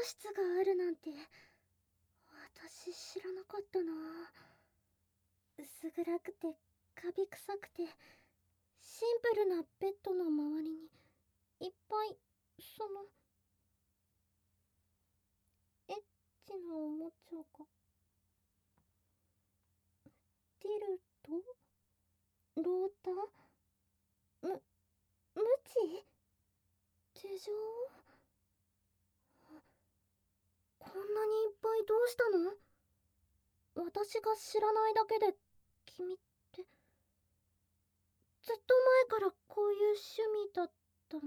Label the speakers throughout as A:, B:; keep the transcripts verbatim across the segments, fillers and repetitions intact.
A: 室があるなんて私知らなかったな。薄暗くてカビ臭くてシンプルなベッドの周りにいっぱいそのエッチなおもちゃが。ティルト、ロータ、む、ムチ、手錠。こんなにいっぱいどうしたの？私が知らないだけで君ってずっと前からこういう趣味だったの？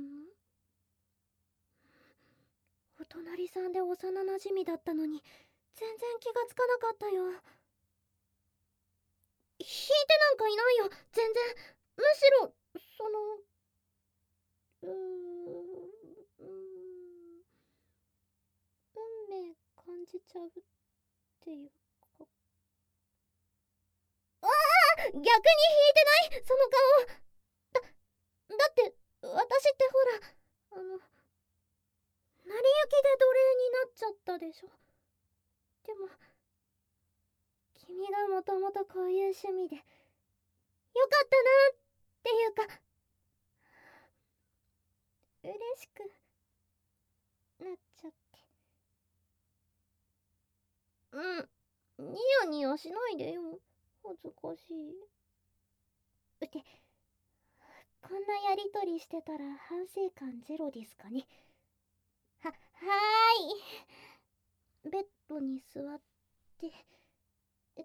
A: お隣さんで幼なじみだったのに全然気がつかなかったよ。引いてなんかいないよ、全然。むしろそのうーんうーん運命感じちゃうっていうか。ああ、逆に引いてない、その顔。だだって私ってほら、あの成り行きで奴隷になっちゃったでしょ。でも君がもともとこういう趣味でよかったなっていうか、嬉しくなっちゃって。うん、ニヤニヤしないでよ、恥ずかしい。うて、こんなやりとりしてたら反省感ゼロですかね。は、はーい。ベッドに座って、えっ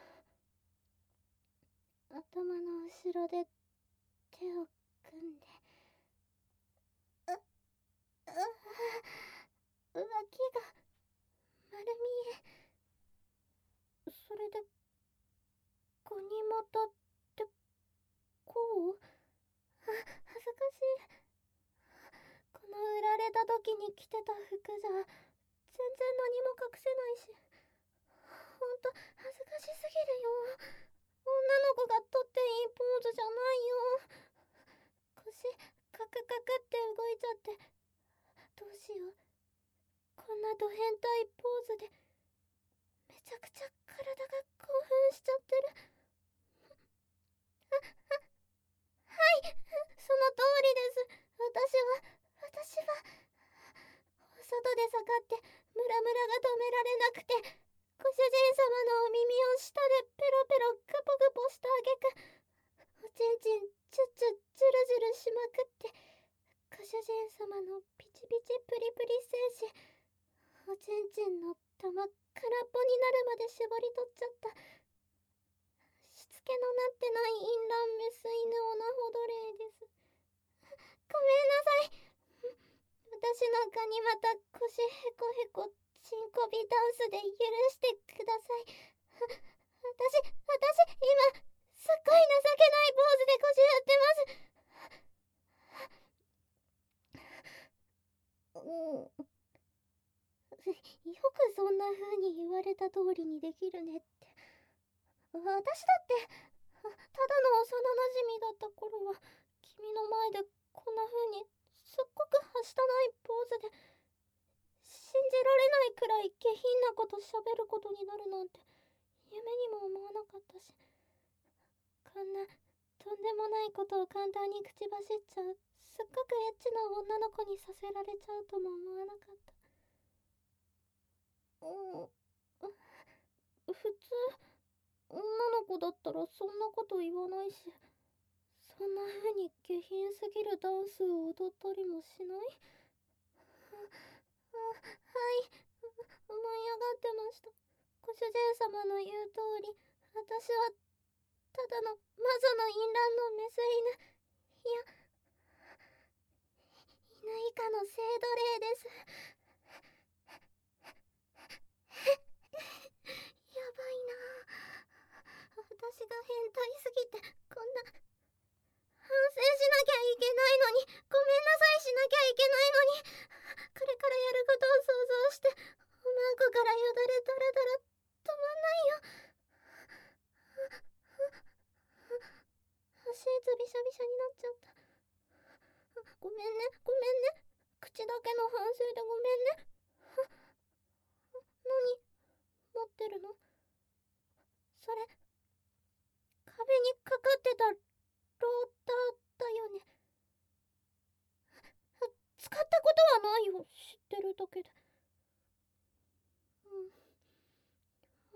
A: と、頭の後ろで手を組んで、う、う、浮気が丸見え。それで、ガニ股ってこう？あ、恥ずかしい。この売られた時に着てた服じゃ全然何も隠せないし、ほんと恥ずかしすぎるよ。女の子がとっていいポーズじゃないよ。腰カクカクって動いちゃって、どうしよう。こんなド変態ポーズでめちゃくちゃ体が興奮しちゃってる。あ、あ、はい、その通りです。私は私は外で下がってムラムラが止められなくて、ご主人様のお耳を舌でペロペログポグポしたあげく、おちんちんチュッチュチュルジュルしまくって、ご主人様のピチピチプリプリ精子、おちんちんの玉空っぽになるまで絞り取っちゃった。しつけのなってない淫乱メス犬オナホ奴隷です。ごめんなさい。私なんかにまた腰へこへこチンコビダンスで許してください。私、私、今、すっごい情けないポーズで腰振ってます。うん。よくそんな風に言われた通りにできるねって。私だって、ただの幼なじみだった頃は、君の前でこんな風にすっごくはしたないポーズで、信じられないくらい下品なこと喋ることになるなんて夢にも思わなかったし、こんなとんでもないことを簡単に口走っちゃうすっごくエッチな女の子にさせられちゃうとも思わなかった。うん、普通女の子だったらそんなこと言わないし、そんな風に下品すぎるダンスを踊ったりもしない。あ、あ、はい、思い上がってました。ご主人様の言う通り、私はただの魔女の淫乱のメス犬、いや、犬以下の性奴隷です。やばいな。私が変態すぎてこんな反省しなきゃいけないのに、ごめんなさいしなきゃいけないのに、これからやることを想像しておまんこからよだれだらだら止まんないよ。シーツびしゃびしゃになっちゃった。ごめんね、ごめんね。口だけの反省でごめんね。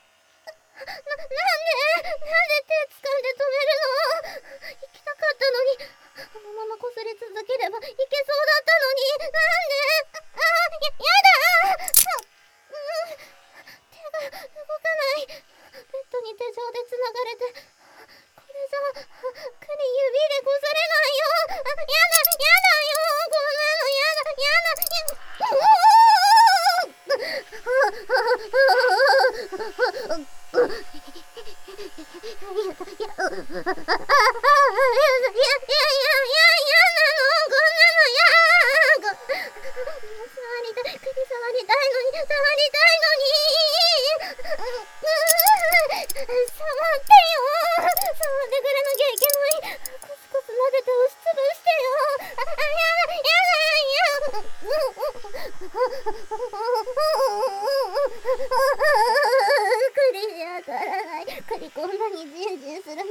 A: な、なんでなんで手掴んで止めるの？行きたかったのに。このままこすり続ければいけそうだったのに。なんで？ああ、や、やだー。うん、手が動かない。ベッドに手錠でつながれて、これじゃクリ指でこすれないよ。あ、やだ、やだよ。こんなのやだ、やだ、やだ。こんなにジンジンするのに当たらない当たらない当たらない。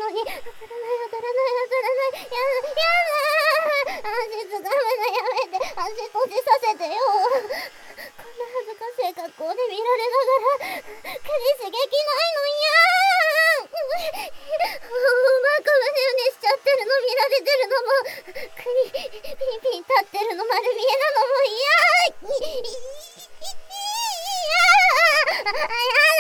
A: やだやだ、足つかむのやめて、足閉じさせてよ。こんな恥ずかしい格好で見られながらクリ刺激ないの嫌。おバカ胸にしちゃってるの見られてるのも、クリピンピン立ってるの丸見えなのも嫌。やだやだ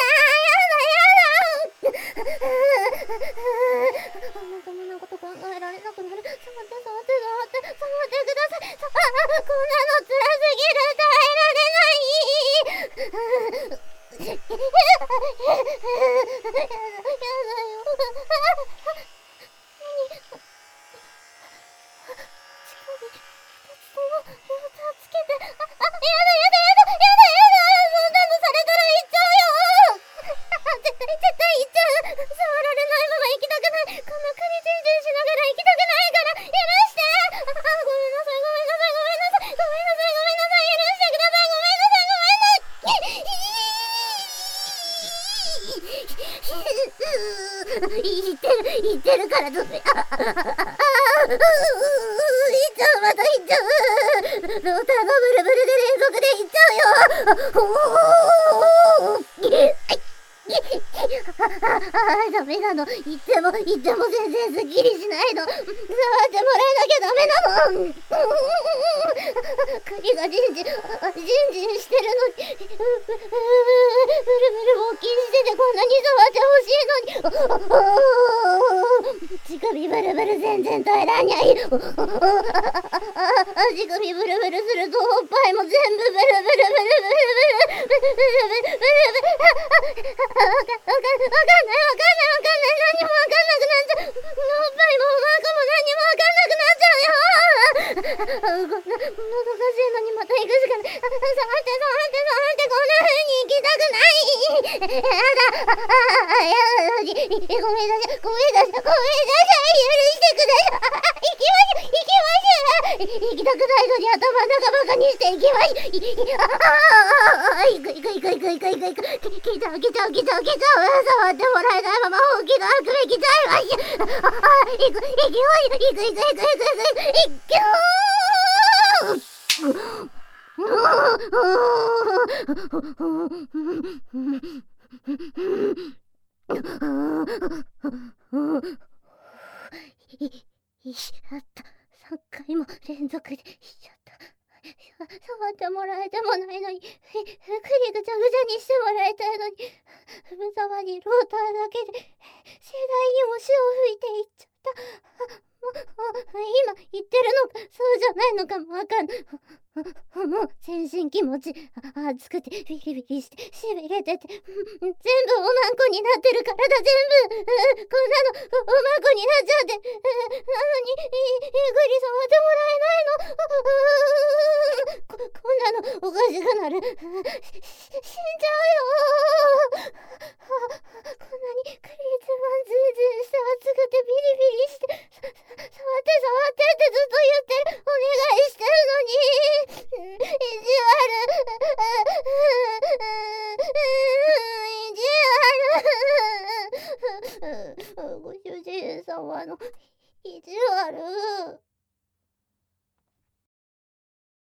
A: なんかもうなこと考えられなくなる。触って触って触って触ってください。ああ、こんなの辛すぎる。耐えられない。やだやだよ。何？乳首二つとも両手をつけて、あ、あ、やだやだやだやだやだやだ、そんなのされたら行っちゃうよ。絶対絶対行っちゃう。触られないまま行きたくない。こんなクリチンチンしながら行きたくないから許して。あ、あ、ごめんなさいごめんなさいごめんなさいごめんなさいごめんなさい、許してください。ごめんなさいごめんなさい。言ってる言ってるからどうせ。ああああ、行っちゃう、また行っちゃう。ローターがブルブルで連続で行っちゃうよ。 あ、ダメなの。言っても言っても全然すっきりしないの。触ってもらえなきゃダメなの。栗がジンジン、ジンジンしてるのに、ブルブル大きいしててこんなに触ってほしいのに。乳首ブルブル全然耐えらんにゃい。足首ブルブルするとおっぱいも全部ブルブルブルブルブルブルブルブルブルブルブル。わかんないわかんないわかんないわかんない何もわかんなくなっちゃう。おっぱいもお腹も何もわかんなくなっちゃうよ。こんなもどかしいのにまた行くしかない。触って触って触ってこんな風に行きたくない。やだ。あやだ。ごめんなさいごめんなさいごめんなさい許してください。行きましょう行きましょう。行きたくないのに頭の中バカにして行きましょう。ああ行く行く行く行く行く行く行く。来ちゃう来ちゃう来ちゃう来ちゃう。触ってもらえないまま本気の悪夢来ちゃいましょう。ああ行く行く行く行く行く行く行く行くいしちゃった。さんかいも連続でしちゃった。触ってもらえてもないのに、くりぐちゃぐちゃにしてもらいたいのに、無様にローターだけで盛大にも潮を吹いていっちゃった。今言ってるのかそうじゃないのかもわかんない。もう全身気持ち熱くてビリビリしてしびれてて、全部おまんこになってる。体全部こんなのおまんこになっちゃって、なのにゆっくり触ってもらえないの。ここんなのおかしくなる。死んじゃうよ。こんなにクリーズマンズーズーして熱くてビリビリして触って触ってってずっと言ってお願いしてるのに。